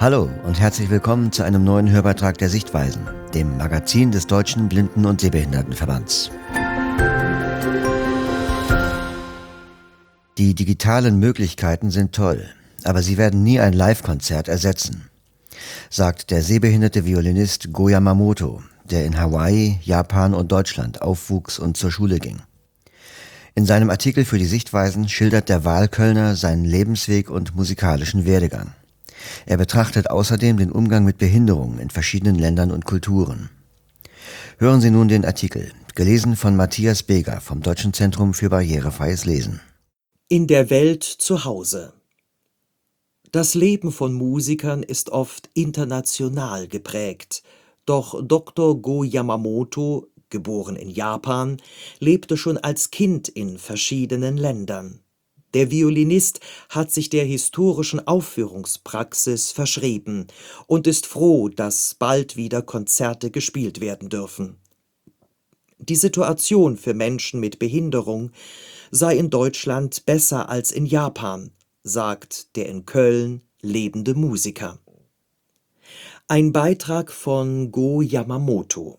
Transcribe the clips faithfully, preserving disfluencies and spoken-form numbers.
Hallo und herzlich willkommen zu einem neuen Hörbeitrag der Sichtweisen, dem Magazin des Deutschen Blinden- und Sehbehindertenverbands. Die digitalen Möglichkeiten sind toll, aber sie werden nie ein Live-Konzert ersetzen, sagt der sehbehinderte Violinist Go Yamamoto, der in Hawaii, Japan und Deutschland aufwuchs und zur Schule ging. In seinem Artikel für die Sichtweisen schildert der Wahlkölner seinen Lebensweg und musikalischen Werdegang. Er betrachtet außerdem den Umgang mit Behinderungen in verschiedenen Ländern und Kulturen. Hören Sie nun den Artikel, gelesen von Matthias Beger vom Deutschen Zentrum für barrierefreies Lesen. In der Welt zu Hause. Das Leben von Musikern ist oft international geprägt, doch Doktor Go Yamamoto, geboren in Japan, lebte schon als Kind in verschiedenen Ländern. Der Violinist hat sich der historischen Aufführungspraxis verschrieben und ist froh, dass bald wieder Konzerte gespielt werden dürfen. Die Situation für Menschen mit Behinderung sei in Deutschland besser als in Japan, sagt der in Köln lebende Musiker. Ein Beitrag von Go Yamamoto.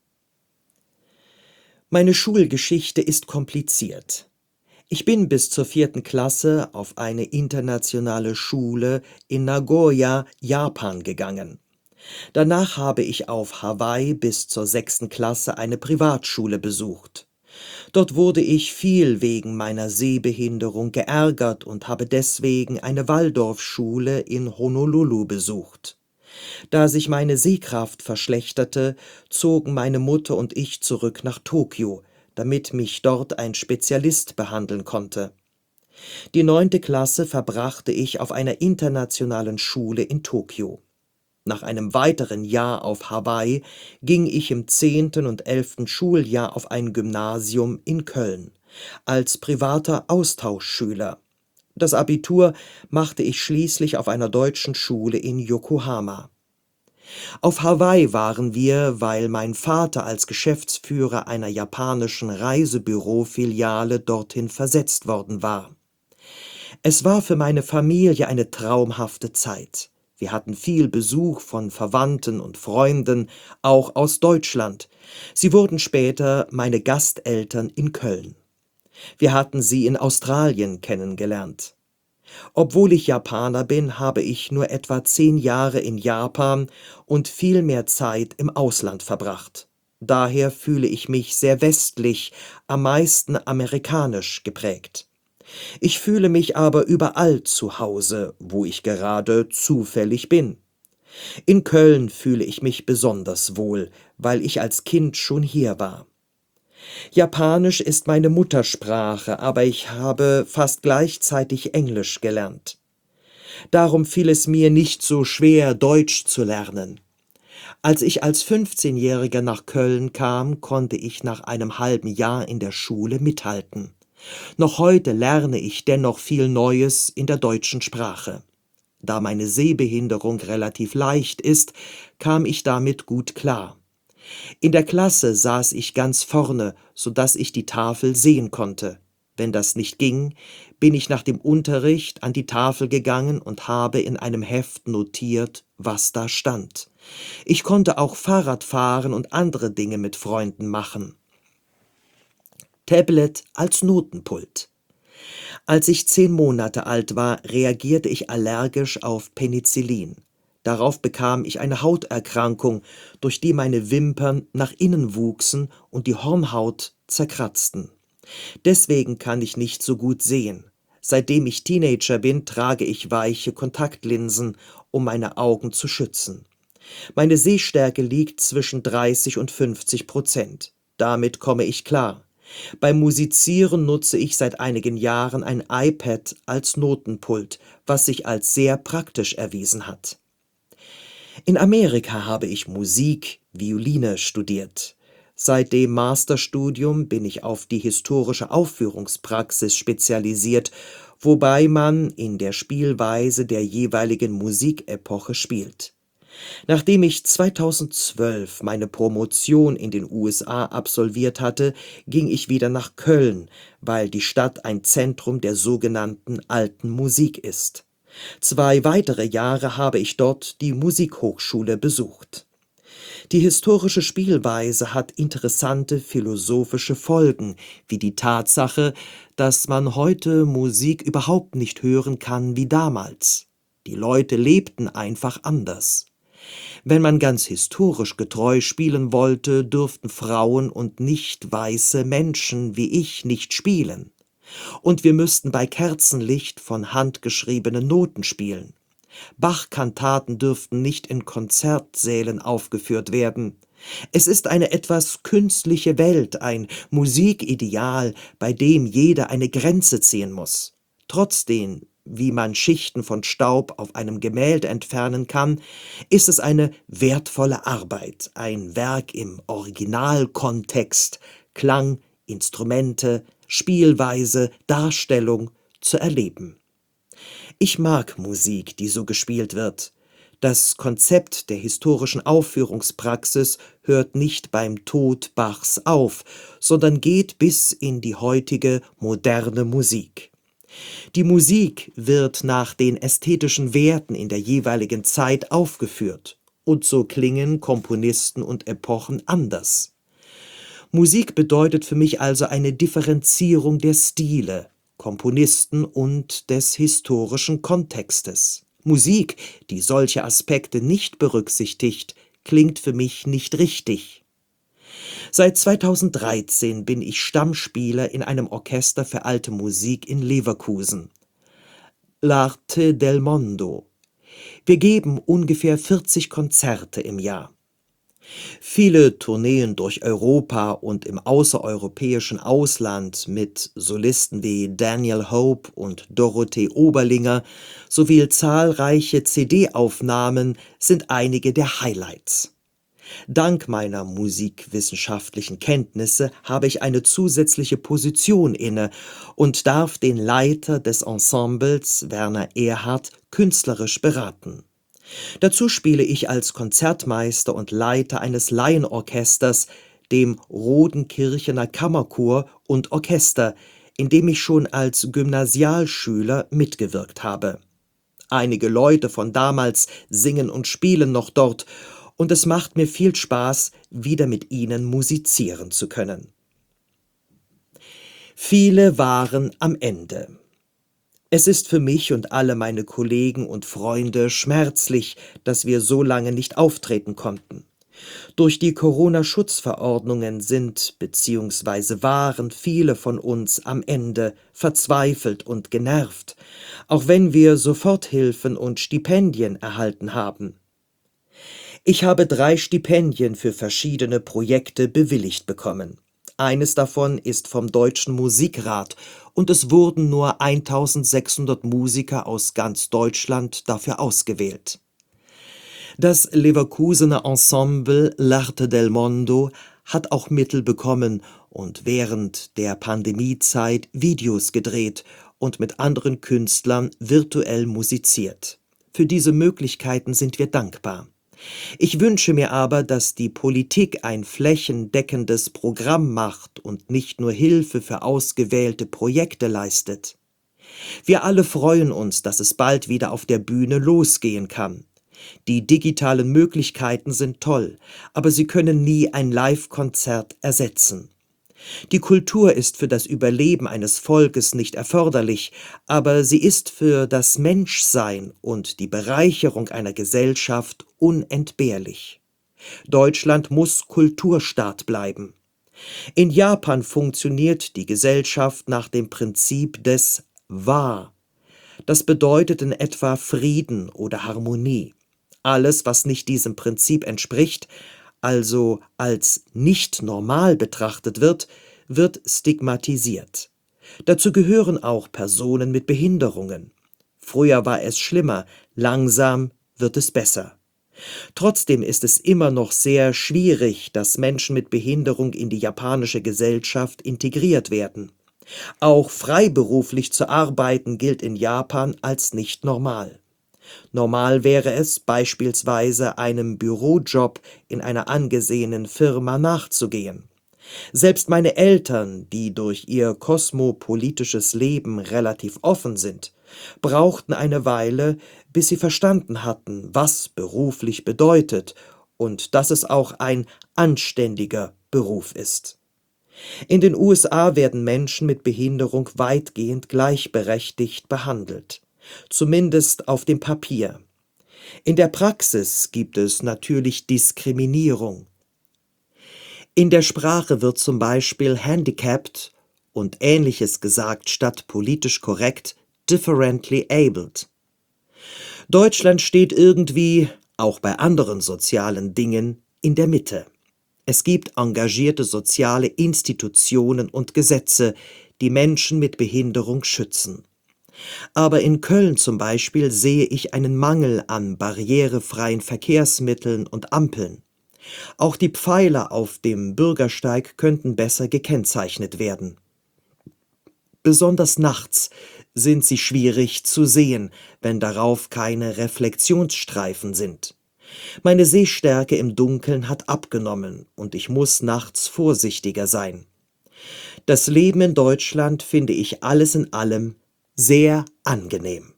Meine Schulgeschichte ist kompliziert. Ich bin bis zur vierten Klasse auf eine internationale Schule in Nagoya, Japan gegangen. Danach habe ich auf Hawaii bis zur sechsten Klasse eine Privatschule besucht. Dort wurde ich viel wegen meiner Sehbehinderung geärgert und habe deswegen eine Waldorfschule in Honolulu besucht. Da sich meine Sehkraft verschlechterte, zogen meine Mutter und ich zurück nach Tokio, damit mich dort ein Spezialist behandeln konnte. Die neunte Klasse verbrachte ich auf einer internationalen Schule in Tokio. Nach einem weiteren Jahr auf Hawaii ging ich im zehnten und elften Schuljahr auf ein Gymnasium in Köln, als privater Austauschschüler. Das Abitur machte ich schließlich auf einer deutschen Schule in Yokohama. Auf Hawaii waren wir, weil mein Vater als Geschäftsführer einer japanischen Reisebüro-Filiale dorthin versetzt worden war. Es war für meine Familie eine traumhafte Zeit. Wir hatten viel Besuch von Verwandten und Freunden, auch aus Deutschland. Sie wurden später meine Gasteltern in Köln. Wir hatten sie in Australien kennengelernt. Obwohl ich Japaner bin, habe ich nur etwa zehn Jahre in Japan und viel mehr Zeit im Ausland verbracht. Daher fühle ich mich sehr westlich, am meisten amerikanisch geprägt. Ich fühle mich aber überall zu Hause, wo ich gerade zufällig bin. In Köln fühle ich mich besonders wohl, weil ich als Kind schon hier war. Japanisch ist meine Muttersprache, aber ich habe fast gleichzeitig Englisch gelernt. Darum fiel es mir nicht so schwer, Deutsch zu lernen. Als ich als fünfzehnjähriger nach Köln kam, konnte ich nach einem halben Jahr in der Schule mithalten. Noch heute lerne ich dennoch viel Neues in der deutschen Sprache. Da meine Sehbehinderung relativ leicht ist, kam ich damit gut klar. In der Klasse saß ich ganz vorne, so dass ich die Tafel sehen konnte. Wenn das nicht ging, bin ich nach dem Unterricht an die Tafel gegangen und habe in einem Heft notiert, was da stand. Ich konnte auch Fahrrad fahren und andere Dinge mit Freunden machen. Tablet als Notenpult. Als ich zehn Monate alt war, reagierte ich allergisch auf Penicillin. Darauf bekam ich eine Hauterkrankung, durch die meine Wimpern nach innen wuchsen und die Hornhaut zerkratzten. Deswegen kann ich nicht so gut sehen. Seitdem ich Teenager bin, trage ich weiche Kontaktlinsen, um meine Augen zu schützen. Meine Sehstärke liegt zwischen dreißig und fünfzig Prozent. Damit komme ich klar. Beim Musizieren nutze ich seit einigen Jahren ein iPad als Notenpult, was sich als sehr praktisch erwiesen hat. In Amerika habe ich Musik, Violine studiert. Seit dem Masterstudium bin ich auf die historische Aufführungspraxis spezialisiert, wobei man in der Spielweise der jeweiligen Musikepoche spielt. Nachdem ich zweitausendzwölf meine Promotion in den U S A absolviert hatte, ging ich wieder nach Köln, weil die Stadt ein Zentrum der sogenannten Alten Musik ist. Zwei weitere Jahre habe ich dort die Musikhochschule besucht. Die historische Spielweise hat interessante philosophische Folgen, wie die Tatsache, dass man heute Musik überhaupt nicht hören kann wie damals. Die Leute lebten einfach anders. Wenn man ganz historisch getreu spielen wollte, dürften Frauen und nicht weiße Menschen wie ich nicht spielen. Und wir müssten bei Kerzenlicht von handgeschriebenen Noten spielen. Bach-Kantaten dürften nicht in Konzertsälen aufgeführt werden. Es ist eine etwas künstliche Welt, ein Musikideal, bei dem jeder eine Grenze ziehen muss. Trotzdem, wie man Schichten von Staub auf einem Gemälde entfernen kann, ist es eine wertvolle Arbeit, ein Werk im Originalkontext, Klang, Instrumente, Spielweise, Darstellung zu erleben. Ich mag Musik, die so gespielt wird. Das Konzept der historischen Aufführungspraxis hört nicht beim Tod Bachs auf, sondern geht bis in die heutige moderne Musik. Die Musik wird nach den ästhetischen Werten in der jeweiligen Zeit aufgeführt, und so klingen Komponisten und Epochen anders. Musik bedeutet für mich also eine Differenzierung der Stile, Komponisten und des historischen Kontextes. Musik, die solche Aspekte nicht berücksichtigt, klingt für mich nicht richtig. Seit zweitausenddreizehn bin ich Stammspieler in einem Orchester für alte Musik in Leverkusen, L'Arte del Mondo. Wir geben ungefähr vierzig Konzerte im Jahr. Viele Tourneen durch Europa und im außereuropäischen Ausland mit Solisten wie Daniel Hope und Dorothee Oberlinger sowie zahlreiche C D-Aufnahmen sind einige der Highlights. Dank meiner musikwissenschaftlichen Kenntnisse habe ich eine zusätzliche Position inne und darf den Leiter des Ensembles, Werner Erhardt, künstlerisch beraten. Dazu spiele ich als Konzertmeister und Leiter eines Laienorchesters, dem Rodenkirchener Kammerchor und Orchester, in dem ich schon als Gymnasialschüler mitgewirkt habe. Einige Leute von damals singen und spielen noch dort, und es macht mir viel Spaß, wieder mit ihnen musizieren zu können. Viele waren am Ende. Es ist für mich und alle meine Kollegen und Freunde schmerzlich, dass wir so lange nicht auftreten konnten. Durch die Corona-Schutzverordnungen sind bzw. waren viele von uns am Ende, verzweifelt und genervt, auch wenn wir Soforthilfen und Stipendien erhalten haben. Ich habe drei Stipendien für verschiedene Projekte bewilligt bekommen. Eines davon ist vom Deutschen Musikrat und es wurden nur eintausendsechshundert Musiker aus ganz Deutschland dafür ausgewählt. Das Leverkusener Ensemble L'Arte del Mondo hat auch Mittel bekommen und während der Pandemiezeit Videos gedreht und mit anderen Künstlern virtuell musiziert. Für diese Möglichkeiten sind wir dankbar. Ich wünsche mir aber, dass die Politik ein flächendeckendes Programm macht und nicht nur Hilfe für ausgewählte Projekte leistet. Wir alle freuen uns, dass es bald wieder auf der Bühne losgehen kann. Die digitalen Möglichkeiten sind toll, aber sie können nie ein Live-Konzert ersetzen. Die Kultur ist für das Überleben eines Volkes nicht erforderlich, aber sie ist für das Menschsein und die Bereicherung einer Gesellschaft unentbehrlich. Deutschland muss Kulturstaat bleiben. In Japan funktioniert die Gesellschaft nach dem Prinzip des Wa. Das bedeutet in etwa Frieden oder Harmonie. Alles, was nicht diesem Prinzip entspricht, also als nicht normal betrachtet wird, wird stigmatisiert. Dazu gehören auch Personen mit Behinderungen. Früher war es schlimmer, langsam wird es besser. Trotzdem ist es immer noch sehr schwierig, dass Menschen mit Behinderung in die japanische Gesellschaft integriert werden. Auch freiberuflich zu arbeiten gilt in Japan als nicht normal. Normal wäre es, beispielsweise einem Bürojob in einer angesehenen Firma nachzugehen. Selbst meine Eltern, die durch ihr kosmopolitisches Leben relativ offen sind, brauchten eine Weile, bis sie verstanden hatten, was beruflich bedeutet und dass es auch ein anständiger Beruf ist. In den U S A werden Menschen mit Behinderung weitgehend gleichberechtigt behandelt, zumindest auf dem Papier. In der Praxis gibt es natürlich Diskriminierung. In der Sprache wird zum Beispiel handicapped und Ähnliches gesagt statt politisch korrekt differently abled. Deutschland steht irgendwie, auch bei anderen sozialen Dingen, in der Mitte. Es gibt engagierte soziale Institutionen und Gesetze, die Menschen mit Behinderung schützen. Aber in Köln zum Beispiel sehe ich einen Mangel an barrierefreien Verkehrsmitteln und Ampeln. Auch die Pfeiler auf dem Bürgersteig könnten besser gekennzeichnet werden. Besonders nachts sind sie schwierig zu sehen, wenn darauf keine Reflexionsstreifen sind. Meine Sehstärke im Dunkeln hat abgenommen und ich muss nachts vorsichtiger sein. Das Leben in Deutschland finde ich alles in allem sehr angenehm.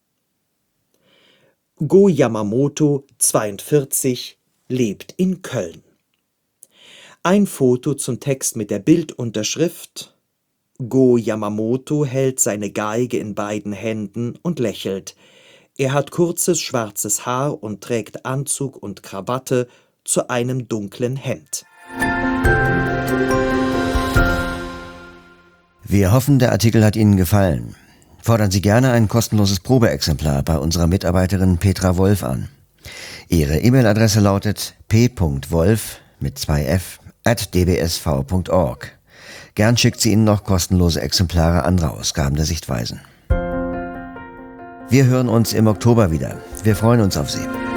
Go Yamamoto, zweiundvierzig, lebt in Köln. Ein Foto zum Text mit der Bildunterschrift: Go Yamamoto hält seine Geige in beiden Händen und lächelt. Er hat kurzes schwarzes Haar und trägt Anzug und Krawatte zu einem dunklen Hemd. Wir hoffen, der Artikel hat Ihnen gefallen. Fordern Sie gerne ein kostenloses Probeexemplar bei unserer Mitarbeiterin Petra Wolf an. Ihre E-Mail-Adresse lautet p punkt wolf mit zwei f at d b s v punkt org. Gern schickt sie Ihnen noch kostenlose Exemplare anderer Ausgaben der Sichtweisen. Wir hören uns im Oktober wieder. Wir freuen uns auf Sie.